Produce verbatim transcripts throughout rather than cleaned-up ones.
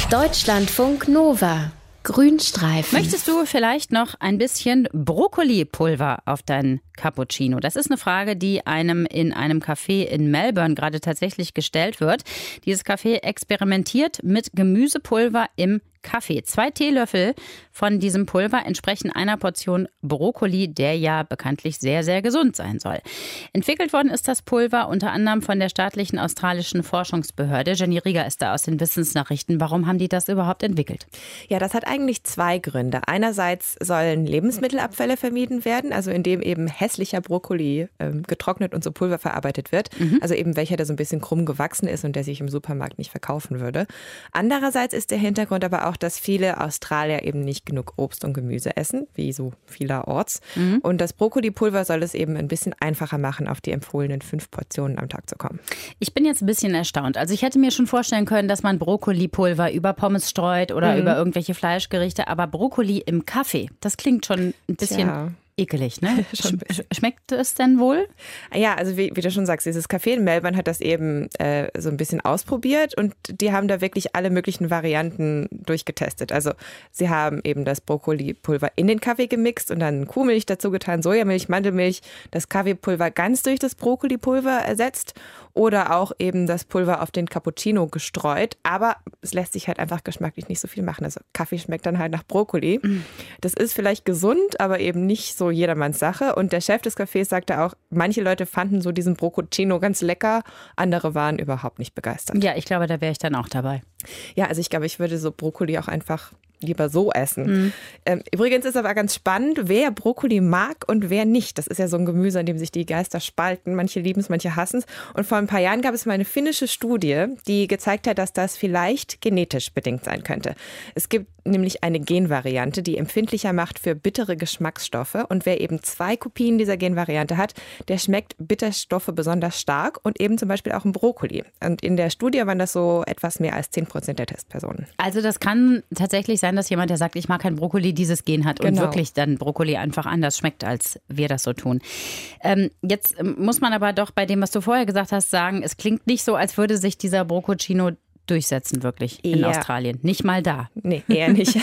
Deutschlandfunk Nova. Grünstreifen. Möchtest du vielleicht noch ein bisschen Brokkoli-Pulver auf deinen Cappuccino? Das ist eine Frage, die einem in einem Café in Melbourne gerade tatsächlich gestellt wird. Dieses Café experimentiert mit Gemüsepulver im Kaffee. Zwei Teelöffel von diesem Pulver entsprechen einer Portion Brokkoli, der ja bekanntlich sehr, sehr gesund sein soll. Entwickelt worden ist das Pulver unter anderem von der staatlichen australischen Forschungsbehörde. Jenny Rieger ist da aus den Wissensnachrichten. Warum haben die das überhaupt entwickelt? Ja, das hat eigentlich zwei Gründe. Einerseits sollen Lebensmittelabfälle vermieden werden, also indem eben hässlicher Brokkoli äh, getrocknet und zu Pulver verarbeitet wird. Mhm. Also eben welcher, der so ein bisschen krumm gewachsen ist und der sich im Supermarkt nicht verkaufen würde. Andererseits ist der Hintergrund aber auch, dass viele Australier eben nicht genug Obst und Gemüse essen, wie so vielerorts. Mhm. Und das Brokkoli-Pulver soll es eben ein bisschen einfacher machen, auf die empfohlenen fünf Portionen am Tag zu kommen. Ich bin jetzt ein bisschen erstaunt. Also ich hätte mir schon vorstellen können, dass man Brokkoli-Pulver über Pommes streut oder mhm. über irgendwelche Fleischgerichte. Aber Brokkoli im Kaffee, das klingt schon ein bisschen... Tja. Ekelig, ne? Schmeckt es denn wohl? Ja, also wie, wie du schon sagst, dieses Café in Melbourne hat das eben äh, so ein bisschen ausprobiert und die haben da wirklich alle möglichen Varianten durchgetestet. Also sie haben eben das Brokkoli-Pulver in den Kaffee gemixt und dann Kuhmilch dazu getan, Sojamilch, Mandelmilch, das Kaffeepulver ganz durch das Brokkoli-Pulver ersetzt oder auch eben das Pulver auf den Cappuccino gestreut. Aber es lässt sich halt einfach geschmacklich nicht so viel machen. Also Kaffee schmeckt dann halt nach Brokkoli. Mm. Das ist vielleicht gesund, aber eben nicht so jedermanns Sache. Und der Chef des Cafés sagte auch, manche Leute fanden so diesen Brokkoli ganz lecker, andere waren überhaupt nicht begeistert. Ja, ich glaube, da wäre ich dann auch dabei. Ja, also ich glaube, ich würde so Brokkoli auch einfach lieber so essen. Mhm. Ähm, übrigens ist aber ganz spannend, wer Brokkoli mag und wer nicht. Das ist ja so ein Gemüse, an dem sich die Geister spalten. Manche lieben es, manche hassen es. Und vor ein paar Jahren gab es mal eine finnische Studie, die gezeigt hat, dass das vielleicht genetisch bedingt sein könnte. Es gibt nämlich eine Genvariante, die empfindlicher macht für bittere Geschmacksstoffe. Und wer eben zwei Kopien dieser Genvariante hat, der schmeckt Bitterstoffe besonders stark und eben zum Beispiel auch im Brokkoli. Und in der Studie waren das so etwas mehr als zehn Prozent der Testpersonen. Also das kann tatsächlich sein, dass jemand, der sagt, ich mag kein Brokkoli, dieses Gen hat und genau. wirklich dann Brokkoli einfach anders schmeckt, als wir das so tun. Ähm, jetzt muss man aber doch bei dem, was du vorher gesagt hast, sagen, es klingt nicht so, als würde sich dieser Brokkoli durchsetzen, wirklich, in ja. Australien. Nicht mal da. Nee, eher nicht.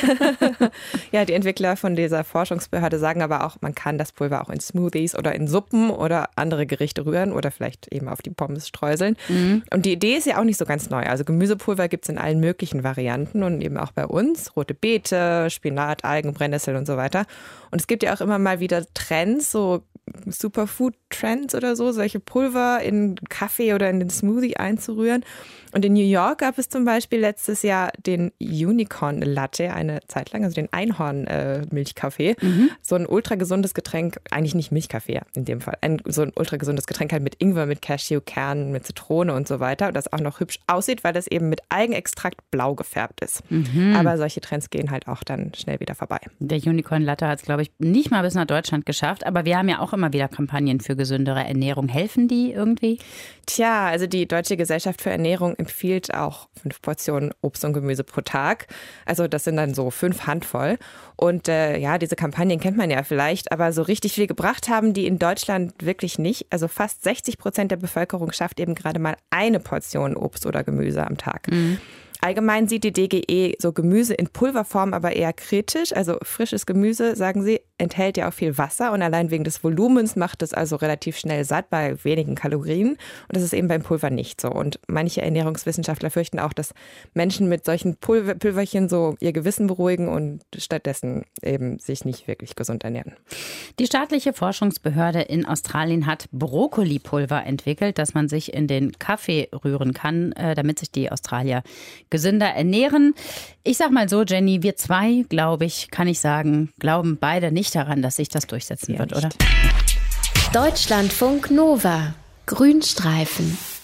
Ja, die Entwickler von dieser Forschungsbehörde sagen aber auch, man kann das Pulver auch in Smoothies oder in Suppen oder andere Gerichte rühren oder vielleicht eben auf die Pommes streuseln. Mhm. Und die Idee ist ja auch nicht so ganz neu. Also Gemüsepulver gibt es in allen möglichen Varianten und eben auch bei uns. Rote Beete, Spinat, Algen, Brennnessel und so weiter. Und es gibt ja auch immer mal wieder Trends, so Superfood-Trends oder so, solche Pulver in Kaffee oder in den Smoothie einzurühren. Und in New York gab es zum Beispiel letztes Jahr den Unicorn Latte, eine Zeit lang, also den Einhorn-Milchkaffee. Äh, mhm. So ein ultra gesundes Getränk, eigentlich nicht Milchkaffee in dem Fall, ein, so ein ultra gesundes Getränk halt mit Ingwer, mit Cashewkernen, mit Zitrone und so weiter. Und das auch noch hübsch aussieht, weil das eben mit Algenextrakt blau gefärbt ist. Mhm. Aber solche Trends gehen halt auch dann schnell wieder vorbei. Der Unicorn Latte hat es, glaube ich, nicht mal bis nach Deutschland geschafft. Aber wir haben ja auch immer wieder Kampagnen für gesündere Ernährung. Helfen die irgendwie? Tja, also die Deutsche Gesellschaft für Ernährung empfiehlt auch fünf Portionen Obst und Gemüse pro Tag. Also das sind dann so fünf Handvoll. Und äh, ja, diese Kampagnen kennt man ja vielleicht, aber so richtig viel gebracht haben die in Deutschland wirklich nicht. Also fast sechzig Prozent der Bevölkerung schafft eben gerade mal eine Portion Obst oder Gemüse am Tag. Mhm. Allgemein sieht die D G E so Gemüse in Pulverform aber eher kritisch. Also frisches Gemüse, sagen sie, enthält ja auch viel Wasser und allein wegen des Volumens macht es also relativ schnell satt bei wenigen Kalorien. Und das ist eben beim Pulver nicht so. Und manche Ernährungswissenschaftler fürchten auch, dass Menschen mit solchen Pulver- Pulverchen so ihr Gewissen beruhigen und stattdessen eben sich nicht wirklich gesund ernähren. Die staatliche Forschungsbehörde in Australien hat Brokkoli-Pulver entwickelt, das man sich in den Kaffee rühren kann, damit sich die Australier gesünder ernähren. Ich sag mal so, Jenny, wir zwei, glaube ich, kann ich sagen, glauben beide nicht daran, dass sich das durchsetzen ja, wird, nicht. oder? Deutschlandfunk Nova. Grünstreifen.